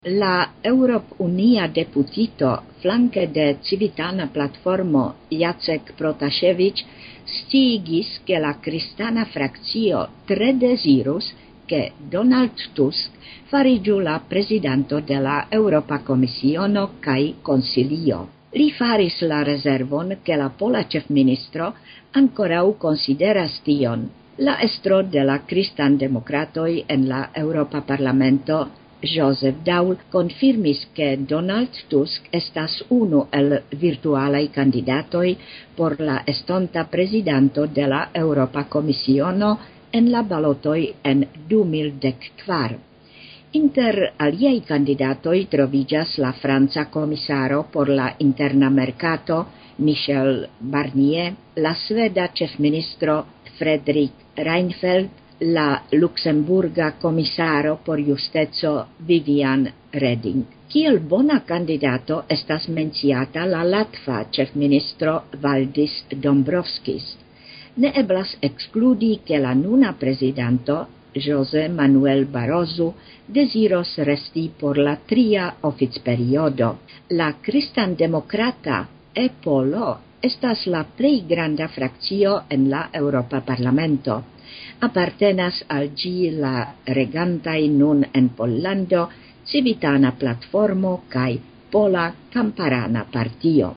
La Europ-Unia deputito flanke de Civitana Platformo Jacek Protasevich sciigis che la kristana frakcio tre desirus che Donald Tusk farigiu la presidento de la Europa Komisiono kaj Konsilio. Li faris la reservon che la pola ĉefministro ankorau consideras tion. La estro de la Kristan-demokratoj en la Europa Parlamento Joseph Daul confirmis che Donald Tusk estas unu el virtualaj candidatoj por la estonta prezidanto de la Europa Komisiono en la balotoj en 2014. Inter aliaj kandidatoj troviĝas la franca komisaro por la interna merkato Michel Barnier, la sveda ĉefministro Fredrik Reinfeldt, la luxemburga komisaro por justeco Vivian Reding. Kiel bona kandidato estas menciata la latva ĉefministro Valdis Dombrovskis. Ne eblas ekskludi ke la nuna prezidanto José Manuel Barroso deziros resti por la tria oficperiodo. La kristan-demokrata EPOLO estas la plej granda frakcio en la Europa Parlamento. Apartenas al ĝi la regantaj nun en Pollando Civitana Platformo kaj Pola Kamparana Partio.